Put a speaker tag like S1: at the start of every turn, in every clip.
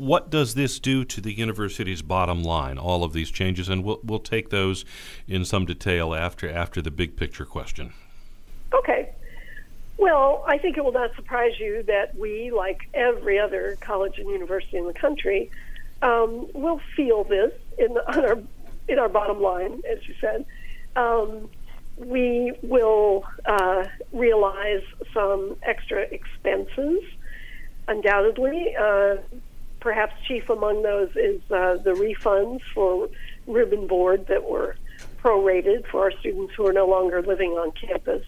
S1: what does this do to the university's bottom line, all of these changes? And we'll take those in some detail after the big picture question.
S2: Okay. Well, I think it will not surprise you that we, like every other college and university in the country, will feel this in our bottom line, as you said. We will realize some extra expenses, undoubtedly. Perhaps chief among those is the refunds for room and board that were prorated for our students who are no longer living on campus.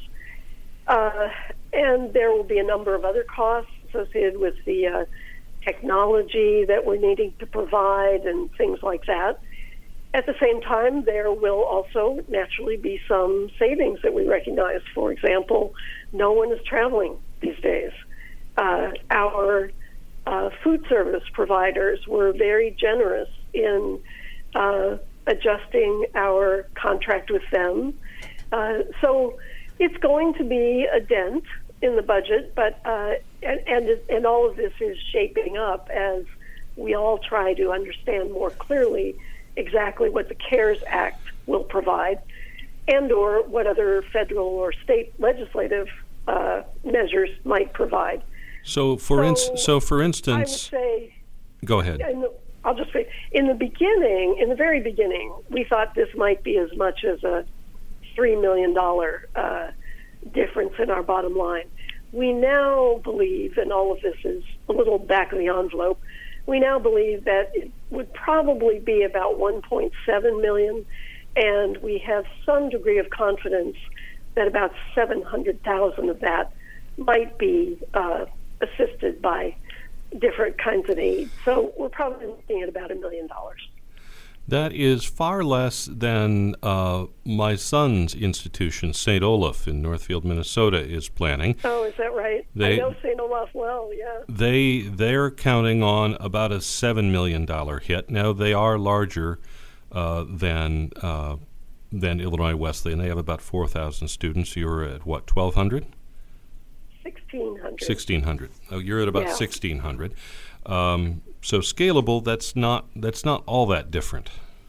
S2: And there will be a number of other costs associated with the technology that we're needing to provide and things like that. At the same time, there will also naturally be some savings that we recognize. For example, no one is traveling these days. Our food service providers were very generous in adjusting our contract with them. So it's going to be a dent in the budget, but and all of this is shaping up as we all try to understand more clearly exactly what the CARES Act will provide, and or what other federal or state legislative measures might provide.
S1: So, for instance,
S2: I would say,
S1: go ahead.
S2: I'll just say, in the very beginning, we thought this might be as much as a $3 million difference in our bottom line. We now believe, and all of this is a little back of the envelope, we now believe that it would probably be about $1.7 million, and we have some degree of confidence that about $700,000 of that might be assisted by different kinds of aid. So we're probably looking at about $1 million.
S1: That is far less than my son's institution, St. Olaf in Northfield, Minnesota, is planning.
S2: Oh, is that right? I know St. Olaf well, yeah.
S1: They're counting on about a $7 million hit. Now, they are larger than Illinois Wesleyan. They have about 4,000 students. You're at, what, 1,200?
S2: 1,600.
S1: 1,600. Oh, you're at about 1,600. So scalable, that's not all that different.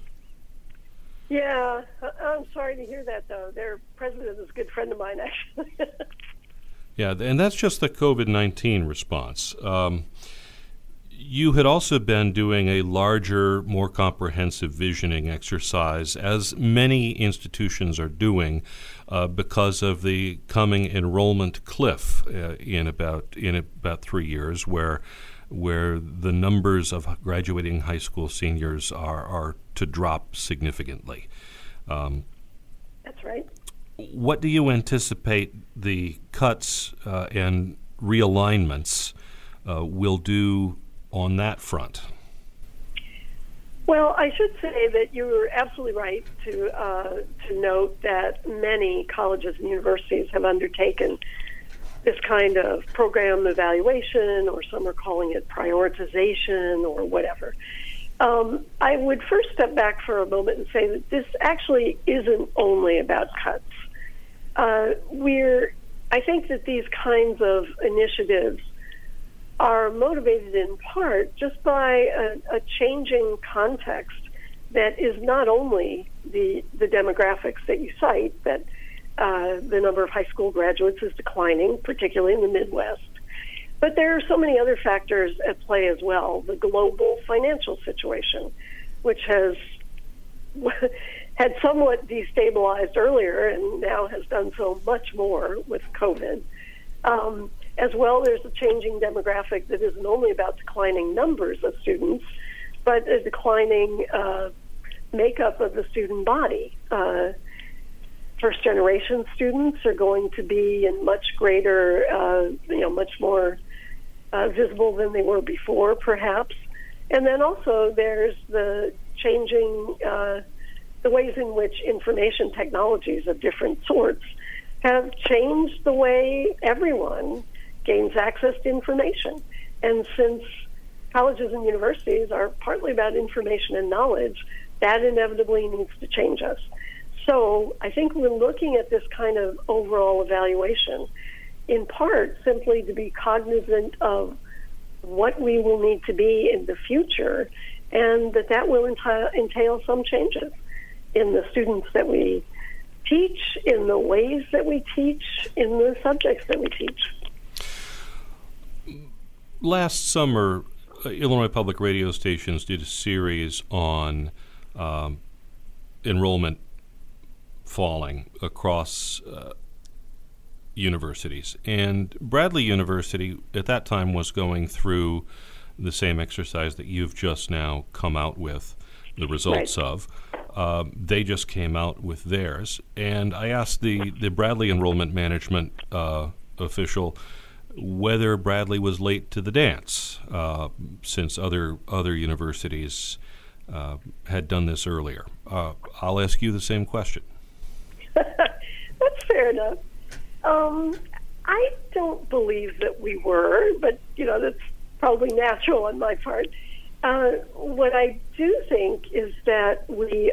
S2: Yeah, I'm sorry to hear that, though. Their president is a good friend of mine, actually.
S1: Yeah, and that's just the COVID-19 response. You had also been doing a larger, more comprehensive visioning exercise, as many institutions are doing, because of the coming enrollment cliff in about 3 years, where the numbers of graduating high school seniors are to drop significantly.
S2: That's right.
S1: What do you anticipate the cuts and realignments will do on that front?
S2: Well, I should say that you were absolutely right to note that many colleges and universities have undertaken this kind of program evaluation, or some are calling it prioritization or whatever. I would first step back for a moment and say that this actually isn't only about cuts. I think that these kinds of initiatives are motivated in part just by a changing context that is not only the demographics that you cite, that the number of high school graduates is declining, particularly in the Midwest. But there are so many other factors at play as well. The global financial situation, which has had somewhat destabilized earlier and now has done so much more with COVID. As well, there's a changing demographic that isn't only about declining numbers of students, but a declining makeup of the student body. First-generation students are going to be in much greater, much more visible than they were before, perhaps. And then also there's the changing, the ways in which information technologies of different sorts have changed the way everyone gains access to information. And since colleges and universities are partly about information and knowledge, that inevitably needs to change us. So I think we're looking at this kind of overall evaluation in part simply to be cognizant of what we will need to be in the future, and that will entail some changes in the students that we teach, in the ways that we teach, in the subjects that we teach.
S1: Last summer, Illinois Public Radio stations did a series on enrollment falling across universities. And Bradley University at that time was going through the same exercise that you've just now come out with the results of. They just came out with theirs. And I asked the Bradley enrollment management official whether Bradley was late to the dance, since other universities had done this earlier. I'll ask you the same question.
S2: That's fair enough. I don't believe that we were, but that's probably natural on my part. What I do think is that we,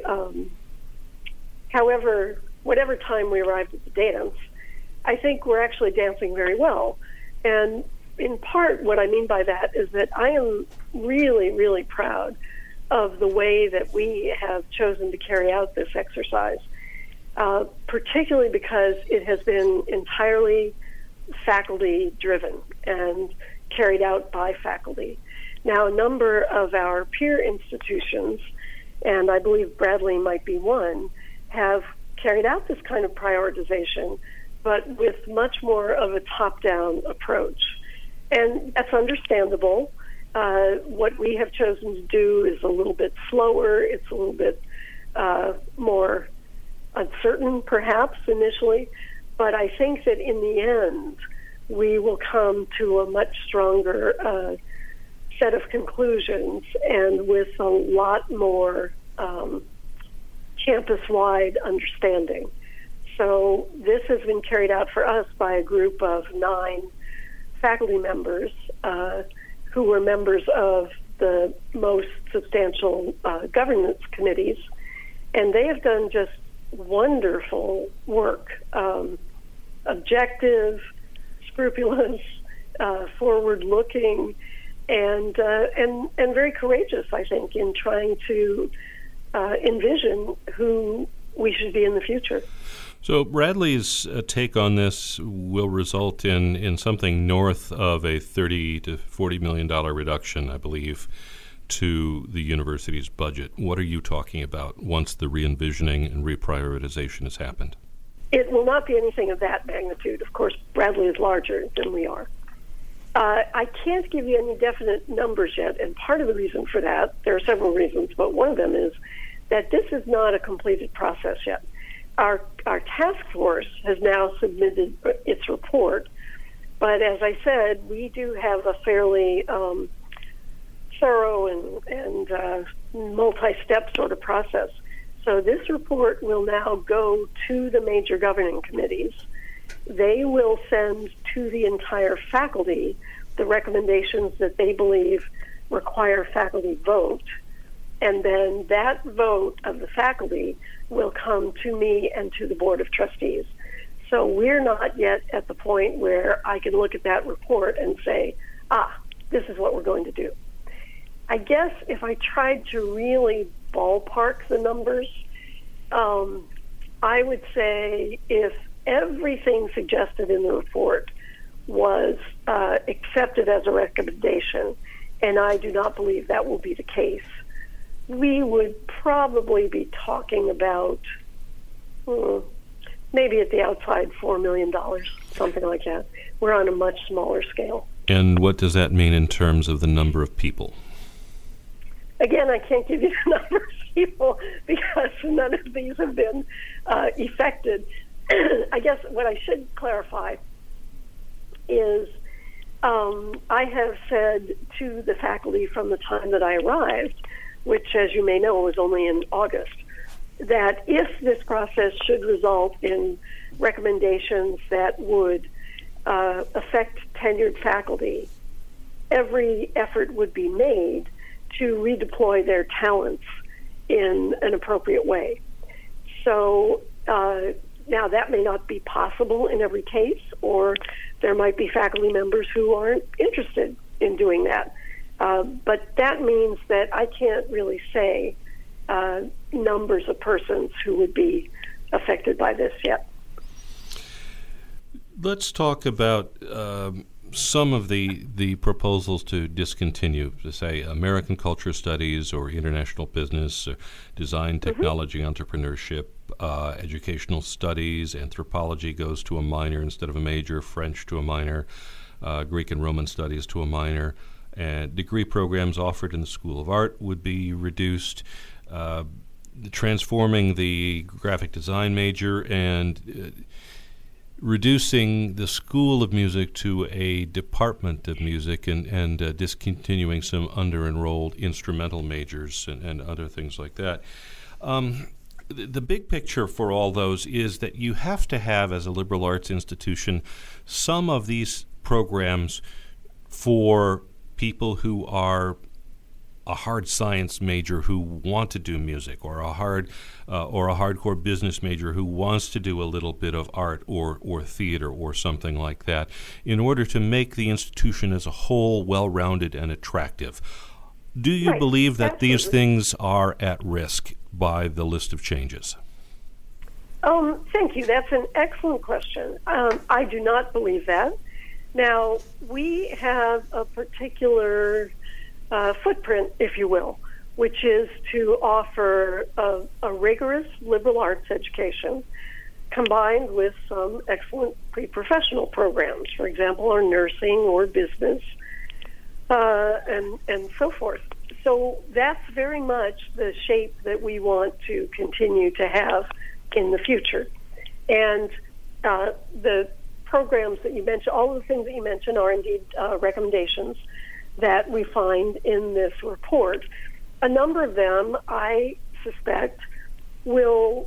S2: whatever time we arrived at the dance, I think we're actually dancing very well. And in part, what I mean by that is that I am really, really proud of the way that we have chosen to carry out this exercise, particularly because it has been entirely faculty-driven and carried out by faculty. Now, a number of our peer institutions, and I believe Bradley might be one, have carried out this kind of prioritization, but with much more of a top-down approach. And that's understandable. What we have chosen to do is a little bit slower. It's a little bit more uncertain, perhaps, initially. But I think that in the end, we will come to a much stronger set of conclusions and with a lot more campus-wide understanding. So this has been carried out for us by a group of 9 faculty members who were members of the most substantial governance committees, and they have done just wonderful work, objective, scrupulous, forward-looking, and very courageous, I think, in trying to envision who we should be in the future.
S1: So Bradley's take on this will result in something north of a $30 to $40 million reduction, I believe, to the university's budget. What are you talking about once the re-envisioning and reprioritization has happened?
S2: It will not be anything of that magnitude. Of course, Bradley is larger than we are. I can't give you any definite numbers yet, and part of the reason for that, there are several reasons, but one of them is that this is not a completed process yet. Our task force has now submitted its report, but as I said, we do have a fairly thorough and multi-step sort of process. So this report will now go to the major governing committees. They will send to the entire faculty the recommendations that they believe require faculty vote. And then that vote of the faculty will come to me and to the Board of Trustees. So we're not yet at the point where I can look at that report and say, this is what we're going to do. I guess if I tried to really ballpark the numbers, I would say if everything suggested in the report was accepted as a recommendation, and I do not believe that will be the case, we would probably be talking about maybe at the outside $4 million, something like that. We're on a much smaller scale.
S1: And what does that mean in terms of the number of people?
S2: Again, I can't give you the number of people because none of these have been effected. I guess what I should clarify is I have said to the faculty from the time that I arrived, which, as you may know, was only in August, that if this process should result in recommendations that would affect tenured faculty, every effort would be made to redeploy their talents in an appropriate way. So now that may not be possible in every case, or there might be faculty members who aren't interested in doing that. But that means that I can't really say numbers of persons who would be affected by this yet.
S1: Let's talk about some of the proposals to discontinue, to say American culture studies or international business, design, technology, entrepreneurship, educational studies, anthropology goes to a minor instead of a major, French to a minor, Greek and Roman studies to a minor, and degree programs offered in the School of Art would be reduced, transforming the graphic design major and reducing the School of Music to a department of music and discontinuing some under-enrolled instrumental majors and other things like that. The big picture for all those is that you have to have, as a liberal arts institution, some of these programs for people who are a hard science major who want to do music, or a hardcore business major who wants to do a little bit of art or theater or something like that, in order to make the institution as a whole well-rounded and attractive. Do you believe that these things are at risk by the list of changes?
S2: Thank you. That's an excellent question. I do not believe that. Now, we have a particular footprint, if you will, which is to offer a rigorous liberal arts education combined with some excellent pre-professional programs, for example, or nursing or business, and so forth. So that's very much the shape that we want to continue to have in the future. And the programs that you mentioned, all of the things that you mentioned are indeed recommendations that we find in this report. A number of them, I suspect, will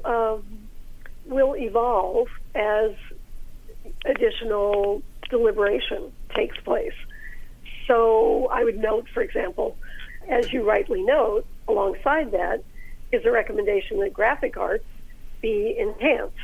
S2: evolve as additional deliberation takes place. So I would note, for example, as you rightly note, alongside that is a recommendation that graphic arts be enhanced.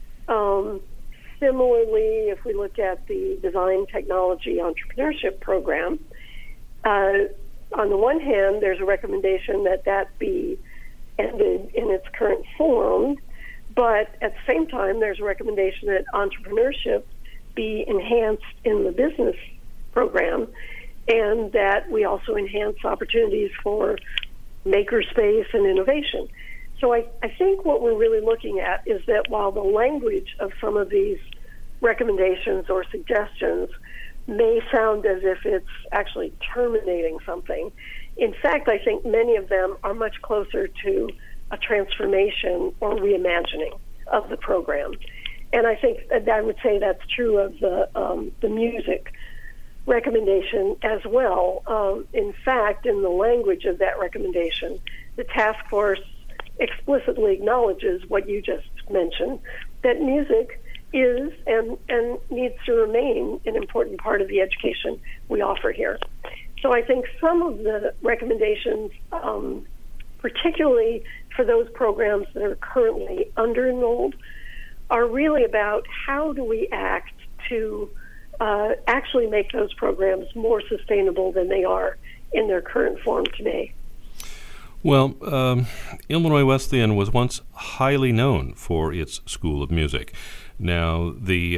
S2: Similarly, if we look at the design, technology, entrepreneurship program, on the one hand, there's a recommendation that be ended in its current form, but at the same time, there's a recommendation that entrepreneurship be enhanced in the business program, and that we also enhance opportunities for makerspace and innovation. So I think what we're really looking at is that while the language of some of these recommendations or suggestions may sound as if it's actually terminating something, in fact, I think many of them are much closer to a transformation or reimagining of the program. And I think that I would say that's true of the music recommendation as well. In fact, in the language of that recommendation, the task force explicitly acknowledges what you just mentioned, that music is and needs to remain an important part of the education we offer here. So I think some of the recommendations, particularly for those programs that are currently under-enrolled, are really about how do we act to actually make those programs more sustainable than they are in their current form today.
S1: Well, Illinois Wesleyan was once highly known for its School of Music. Now, the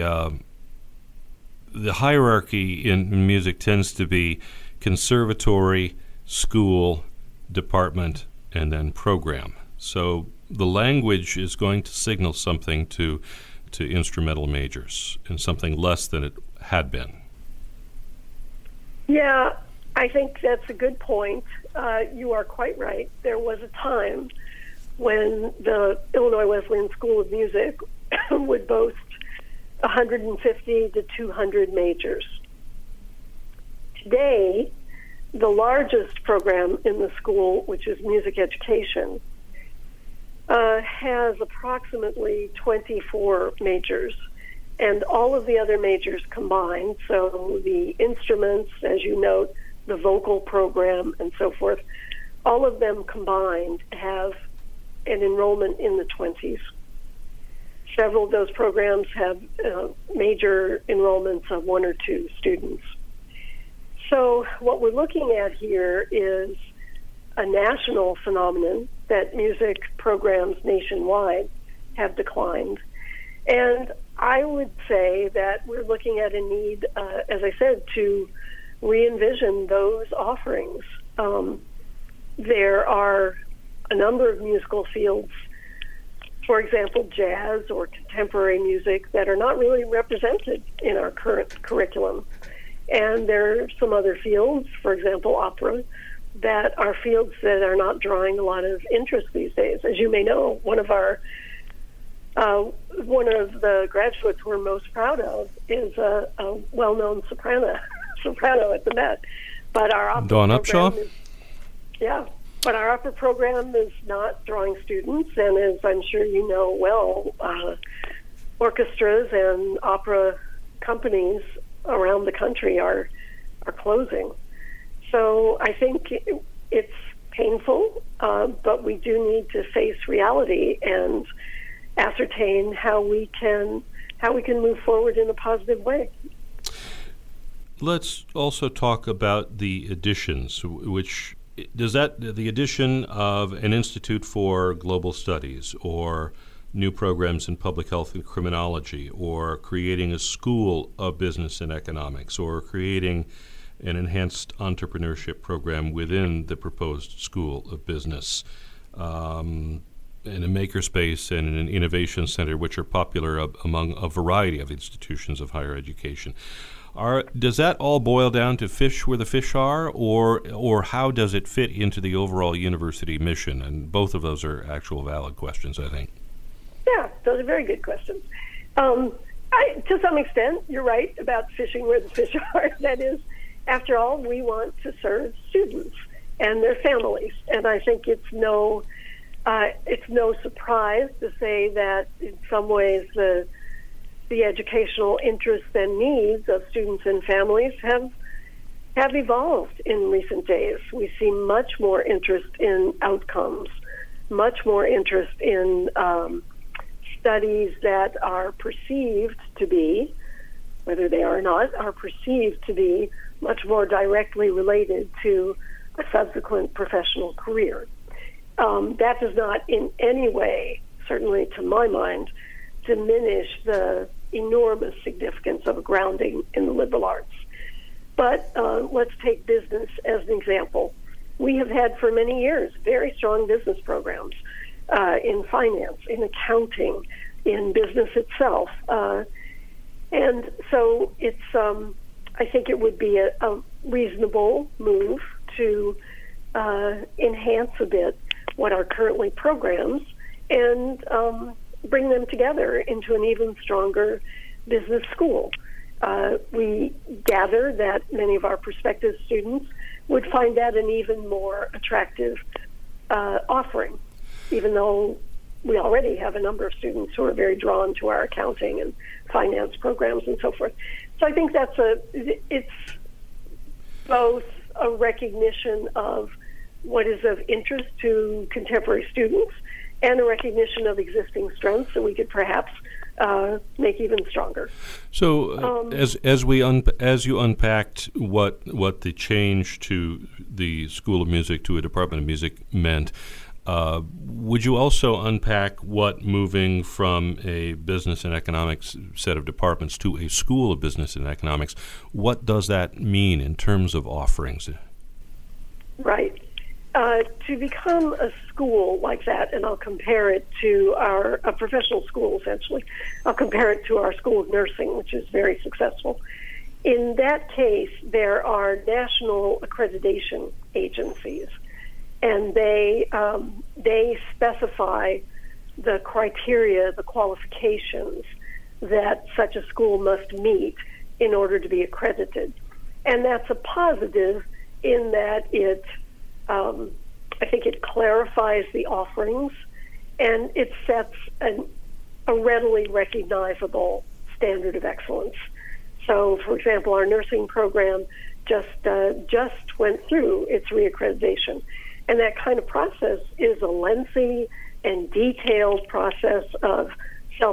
S1: hierarchy in music tends to be conservatory, school, department, and then program. So the language is going to signal something to instrumental majors and something less than it had been.
S2: Yeah, I think that's a good point. You are quite right. There was a time when the Illinois Wesleyan School of Music would boast 150 to 200 majors. Today, the largest program in the school, which is music education, has approximately 24 majors, and all of the other majors combined, so the instruments, as you note, the vocal program, and so forth, all of them combined have an enrollment in the 20s. Several of those programs have major enrollments of 1 or 2 students. So what we're looking at here is a national phenomenon that music programs nationwide have declined. And I would say that we're looking at a need, as I said, to re-envision those offerings. There are a number of musical fields, for example, jazz or contemporary music, that are not really represented in our current curriculum. And there are some other fields, for example, opera, that are fields that are not drawing a lot of interest these days. As you may know, one of the graduates we're most proud of is a well-known soprano at the Met. But our opera
S1: Dawn Upshaw?
S2: But our opera program is not drawing students, and as I'm sure you know well, orchestras and opera companies around the country are closing. So I think it's painful, but we do need to face reality and ascertain how we can move forward in a positive way.
S1: Let's also talk about the additions, which the addition of an Institute for Global Studies, or new programs in public health and criminology, or creating a school of business and economics, or creating an enhanced entrepreneurship program within the proposed school of business, in a makerspace and an innovation center, which are popular among a variety of institutions of higher education. Does that all boil down to fish where the fish are, or how does it fit into the overall university mission? And both of those are actual valid questions, I think.
S2: Yeah, those are very good questions. To some extent, you're right about fishing where the fish are. That is, after all, we want to serve students and their families, and I think it's no surprise to say that in some ways the educational interests and needs of students and families have evolved in recent days. We see much more interest in outcomes, much more interest in studies that are perceived to be, whether they are or not, are perceived to be much more directly related to a subsequent professional career. That does not in any way, certainly to my mind, diminish the enormous significance of a grounding in the liberal arts. But let's take business as an example. We have had for many years very strong business programs in finance, in accounting, in business itself. And so it's, I think it would be a reasonable move to enhance a bit what are currently programs and bring them together into an even stronger business school. We gather that many of our prospective students would find that an even more attractive offering, even though we already have a number of students who are very drawn to our accounting and finance programs and so forth. So I think it's both a recognition of what is of interest to contemporary students and a recognition of existing strengths that we could perhaps make even stronger.
S1: So, as you unpacked what the change to the School of Music to a Department of Music meant, would you also unpack what moving from a business and economics set of departments to a School of Business and Economics, what does that mean in terms of offerings?
S2: Right. To become a school like that, and I'll compare it to a professional school, essentially. I'll compare it to our School of Nursing, which is very successful. In that case, there are national accreditation agencies, and they specify the criteria, the qualifications that such a school must meet in order to be accredited. And that's a positive in that I think it clarifies the offerings, and it sets a readily recognizable standard of excellence. So, for example, our nursing program just went through its reaccreditation, and that kind of process is a lengthy and detailed process of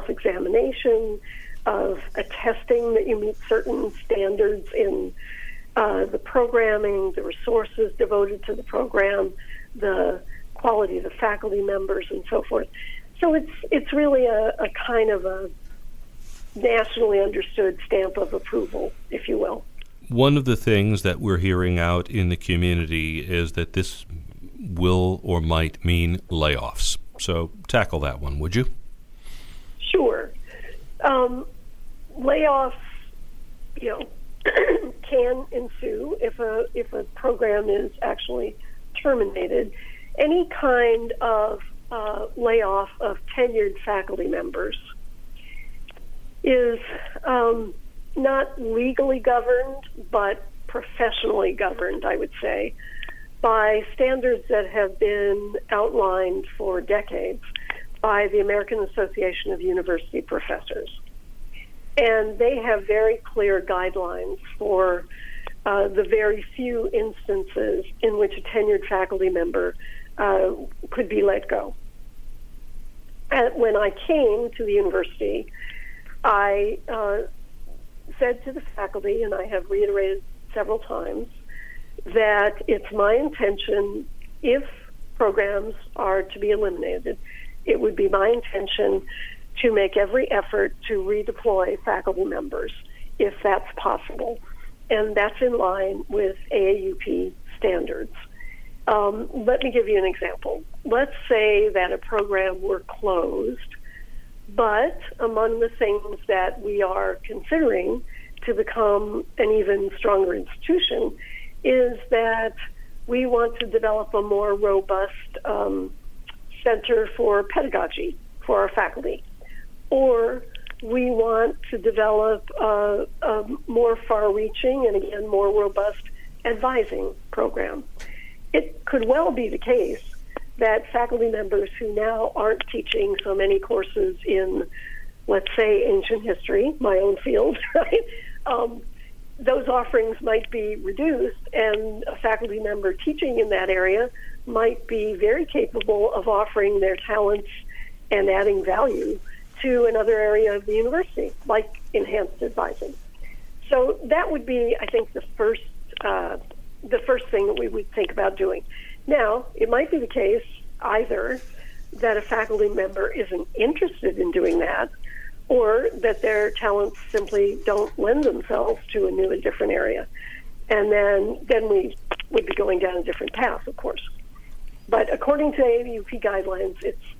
S2: self-examination, of attesting that you meet certain standards in the programming, the resources devoted to the program, the quality of the faculty members, and so forth. So it's really a kind of a nationally understood stamp of approval, if you will.
S1: One of the things that we're hearing out in the community is that this will or might mean layoffs. So tackle that one, would you?
S2: Sure. Layoffs, can ensue if a program is actually terminated. Any kind of layoff of tenured faculty members is not legally governed, but professionally governed, I would say, by standards that have been outlined for decades by the American Association of University Professors. And they have very clear guidelines for the very few instances in which a tenured faculty member could be let go. And when I came to the university, I said to the faculty, and I have reiterated several times, that it's my intention, if programs are to be eliminated, it would be my intention to make every effort to redeploy faculty members, if that's possible. And that's in line with AAUP standards. Let me give you an example. Let's say that a program were closed, but among the things that we are considering to become an even stronger institution is that we want to develop a more robust center for pedagogy for our faculty. Or we want to develop a more far-reaching and, again, more robust advising program. It could well be the case that faculty members who now aren't teaching so many courses in, let's say, ancient history, my own field, right? Those offerings might be reduced, and a faculty member teaching in that area might be very capable of offering their talents and adding value to another area of the university, like enhanced advising. So that would be, I think, the first thing that we would think about doing. Now, it might be the case either that a faculty member isn't interested in doing that, or that their talents simply don't lend themselves to a new and different area. And then we would be going down a different path, of course. But according to AAUP guidelines,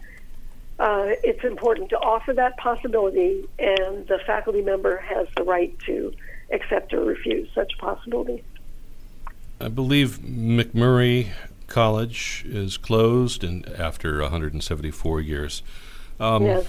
S2: it's important to offer that possibility, and the faculty member has the right to accept or refuse such a possibility.
S1: I believe McMurry College is closed after 174 years.
S2: Yes.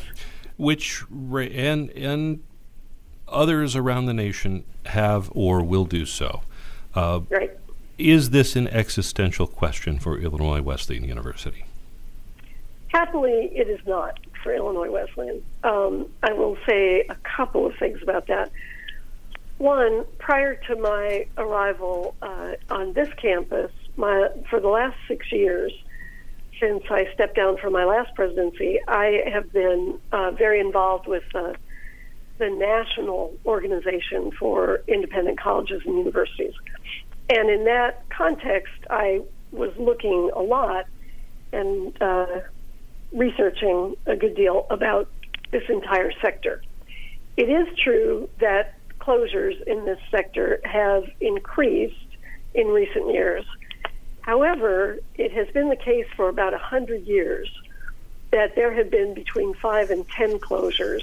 S1: And others around the nation have or will do so.
S2: Right.
S1: Is this an existential question for Illinois Wesleyan University?
S2: Happily, it is not for Illinois Wesleyan. I will say a couple of things about that. One, prior to my arrival on this campus, for the last 6 years, since I stepped down from my last presidency, I have been very involved with the National Organization for Independent Colleges and Universities. And in that context, I was looking a lot and researching a good deal about this entire sector. It is true that closures in this sector have increased in recent years. However, it has been the case for about 100 years that there have been between 5 and 10 closures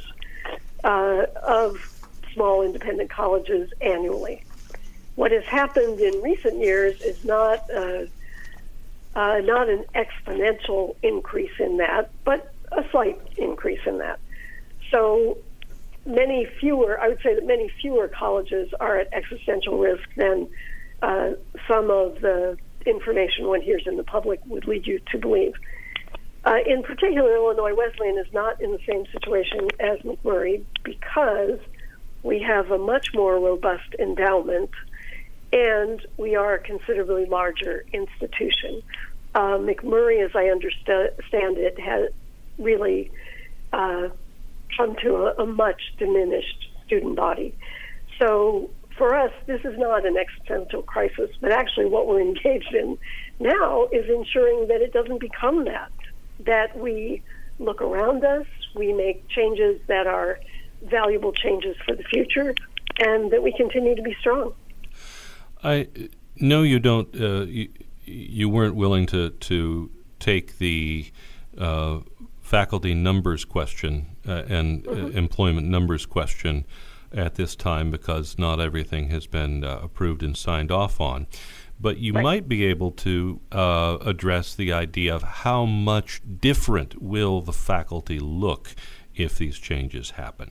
S2: of small independent colleges annually. What has happened in recent years is not an exponential increase in that, but a slight increase in that. So many fewer colleges are at existential risk than some of the information one hears in the public would lead you to believe. In particular, Illinois Wesleyan is not in the same situation as McMurry because we have a much more robust endowment and we are a considerably larger institution. McMurry, as I understand it, has really come to a much diminished student body. So for us, this is not an existential crisis, but actually what we're engaged in now is ensuring that it doesn't become that we look around us, we make changes that are valuable changes for the future, and that we continue to be strong.
S1: I know you don't. You weren't willing to take the faculty numbers question and employment numbers question at this time because not everything has been approved and signed off on. But you might be able to address the idea of how much different will the faculty look if these changes happen.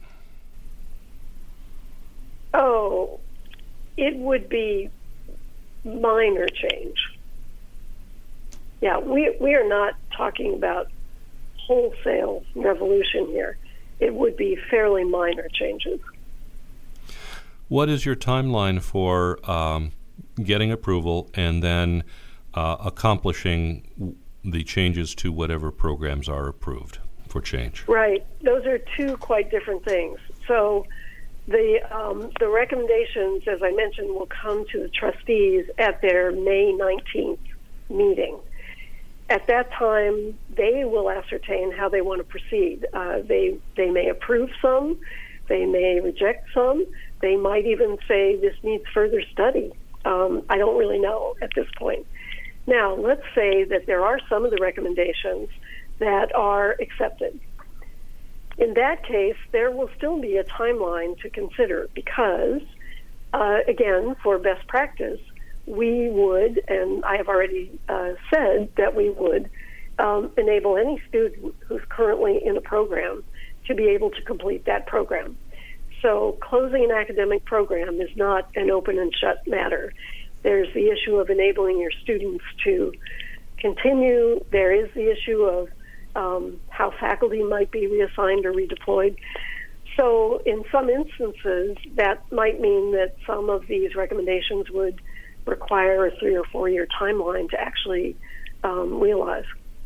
S2: Oh, it would be minor change. Yeah, we are not talking about wholesale revolution here. It would be fairly minor changes.
S1: What is your timeline for getting approval and then accomplishing the changes to whatever programs are approved for change?
S2: Right. Those are two quite different things. So the recommendations, as I mentioned, will come to the trustees at their May 19th meeting. At that time, they will ascertain how they want to proceed. They may approve some, they may reject some, they might even say this needs further study. I don't really know at this point. Now, let's say that there are some of the recommendations that are accepted. In that case, there will still be a timeline to consider because, again, for best practice, we would, and I have already said that we would enable any student who's currently in a program to be able to complete that program. So closing an academic program is not an open and shut matter. There's the issue of enabling your students to continue. There is the issue of how faculty might be reassigned or redeployed. So in some instances, that might mean that some of these recommendations would require a 3 or 4 year timeline to actually realize.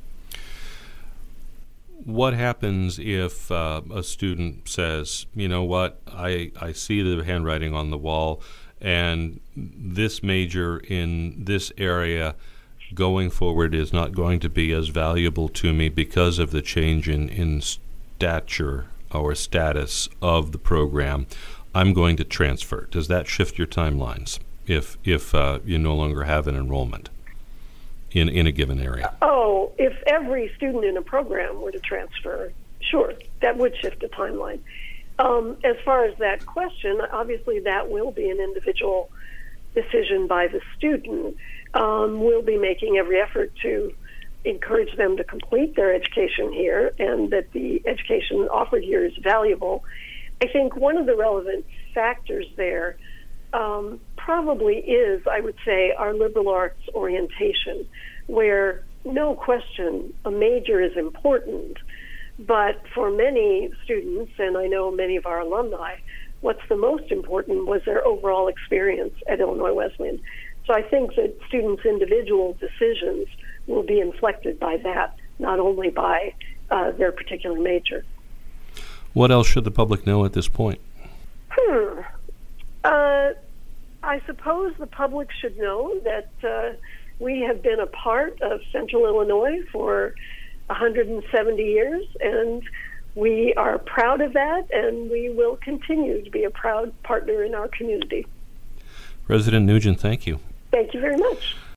S1: What happens if a student says, you know what, I see the handwriting on the wall and this major in this area going forward is not going to be as valuable to me because of the change in stature or status of the program. I'm going to transfer. Does that shift your timelines if you no longer have an enrollment in a given area?
S2: Oh, if every student in a program were to transfer, sure, that would shift the timeline. As far as that question, obviously that will be an individual decision by the student. We'll be making every effort to encourage them to complete their education here and that the education offered here is valuable. I think one of the relevant factors there probably is, I would say, our liberal arts orientation, where no question a major is important, but for many students, and I know many of our alumni, what's the most important was their overall experience at Illinois Wesleyan. So I think that students' individual decisions will be inflected by that, not only by their particular major.
S1: What else should the public know at this point?
S2: I suppose the public should know that we have been a part of Central Illinois for 170 years, and we are proud of that, and we will continue to be a proud partner in our community.
S1: President Nugent, thank you.
S2: Thank you very much.